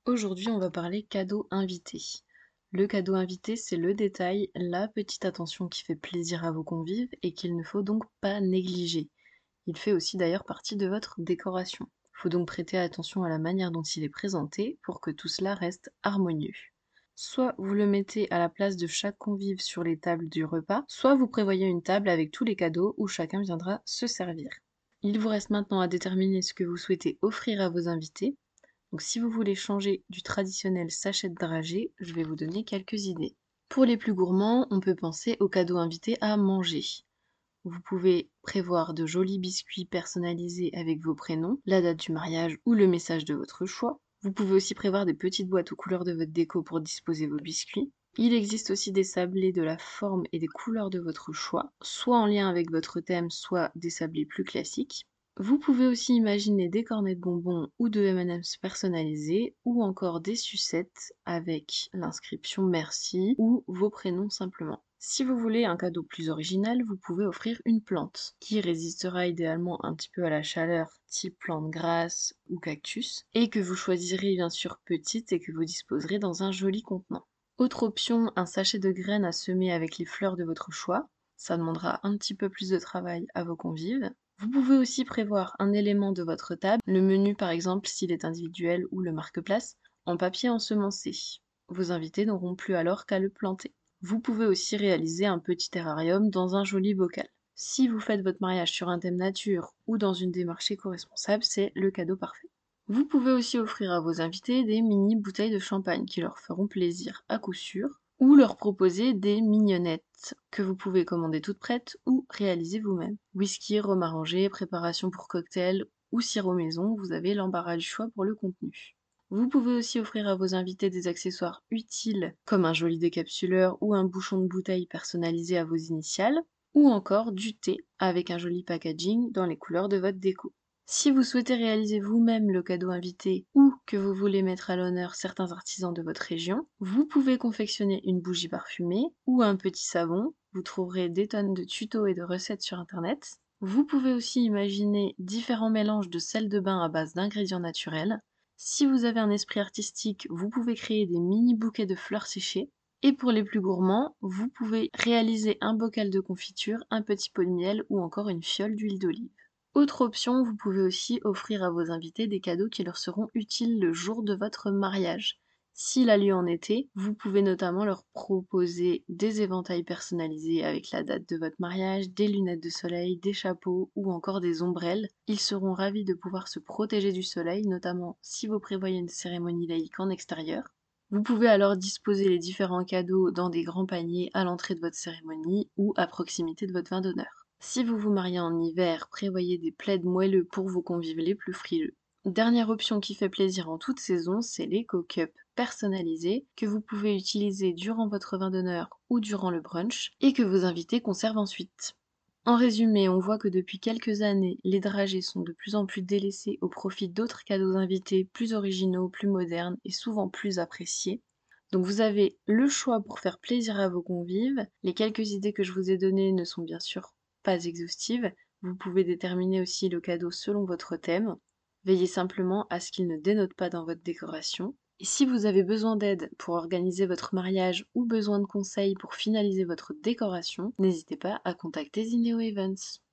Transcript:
Aujourd'hui, on va parler cadeau invité. Le cadeau invité, c'est le détail, la petite attention qui fait plaisir à vos convives et qu'il ne faut donc pas négliger. Il fait aussi d'ailleurs partie de votre décoration. Il faut donc prêter attention à la manière dont il est présenté pour que tout cela reste harmonieux. Soit vous le mettez à la place de chaque convive sur les tables du repas, soit vous prévoyez une table avec tous les cadeaux où chacun viendra se servir. Il vous reste maintenant à déterminer ce que vous souhaitez offrir à vos invités. Donc si vous voulez changer du traditionnel sachet de dragée, je vais vous donner quelques idées. Pour les plus gourmands, on peut penser aux cadeaux invités à manger. Vous pouvez prévoir de jolis biscuits personnalisés avec vos prénoms, la date du mariage ou le message de votre choix. Vous pouvez aussi prévoir des petites boîtes aux couleurs de votre déco pour disposer vos biscuits. Il existe aussi des sablés de la forme et des couleurs de votre choix, soit en lien avec votre thème, soit des sablés plus classiques. Vous pouvez aussi imaginer des cornets de bonbons ou de M&M's personnalisés, ou encore des sucettes avec l'inscription merci ou vos prénoms simplement. Si vous voulez un cadeau plus original, vous pouvez offrir une plante qui résistera idéalement un petit peu à la chaleur, type plante grasse ou cactus, et que vous choisirez bien sûr petite et que vous disposerez dans un joli contenant. Autre option, un sachet de graines à semer avec les fleurs de votre choix. Ça demandera un petit peu plus de travail à vos convives. Vous pouvez aussi prévoir un élément de votre table, le menu par exemple s'il est individuel ou le marque-place, en papier ensemencé. Vos invités n'auront plus alors qu'à le planter. Vous pouvez aussi réaliser un petit terrarium dans un joli bocal. Si vous faites votre mariage sur un thème nature ou dans une démarche éco-responsable, c'est le cadeau parfait. Vous pouvez aussi offrir à vos invités des mini bouteilles de champagne qui leur feront plaisir à coup sûr, ou leur proposer des mignonnettes que vous pouvez commander toutes prêtes ou réaliser vous-même. Whisky, rhum arrangé, préparation pour cocktail ou sirop maison, vous avez l'embarras du choix pour le contenu. Vous pouvez aussi offrir à vos invités des accessoires utiles comme un joli décapsuleur ou un bouchon de bouteille personnalisé à vos initiales, ou encore du thé avec un joli packaging dans les couleurs de votre déco. Si vous souhaitez réaliser vous-même le cadeau invité ou que vous voulez mettre à l'honneur certains artisans de votre région, vous pouvez confectionner une bougie parfumée ou un petit savon. Vous trouverez des tonnes de tutos et de recettes sur internet. Vous pouvez aussi imaginer différents mélanges de sel de bain à base d'ingrédients naturels. Si vous avez un esprit artistique, vous pouvez créer des mini bouquets de fleurs séchées. Et pour les plus gourmands, vous pouvez réaliser un bocal de confiture, un petit pot de miel ou encore une fiole d'huile d'olive. Autre option, vous pouvez aussi offrir à vos invités des cadeaux qui leur seront utiles le jour de votre mariage. S'il a lieu en été, vous pouvez notamment leur proposer des éventails personnalisés avec la date de votre mariage, des lunettes de soleil, des chapeaux ou encore des ombrelles. Ils seront ravis de pouvoir se protéger du soleil, notamment si vous prévoyez une cérémonie laïque en extérieur. Vous pouvez alors disposer les différents cadeaux dans des grands paniers à l'entrée de votre cérémonie ou à proximité de votre vin d'honneur. Si vous vous mariez en hiver, prévoyez des plaids moelleux pour vos convives les plus frileux. Dernière option qui fait plaisir en toute saison, c'est les co-cups personnalisés que vous pouvez utiliser durant votre vin d'honneur ou durant le brunch et que vos invités conservent ensuite. En résumé, on voit que depuis quelques années, les dragées sont de plus en plus délaissées au profit d'autres cadeaux invités plus originaux, plus modernes et souvent plus appréciés. Donc vous avez le choix pour faire plaisir à vos convives. Les quelques idées que je vous ai données ne sont bien sûr pas exhaustives. Vous pouvez déterminer aussi le cadeau selon votre thème. Veillez simplement à ce qu'il ne dénote pas dans votre décoration. Et si vous avez besoin d'aide pour organiser votre mariage ou besoin de conseils pour finaliser votre décoration, n'hésitez pas à contacter Zineo Events.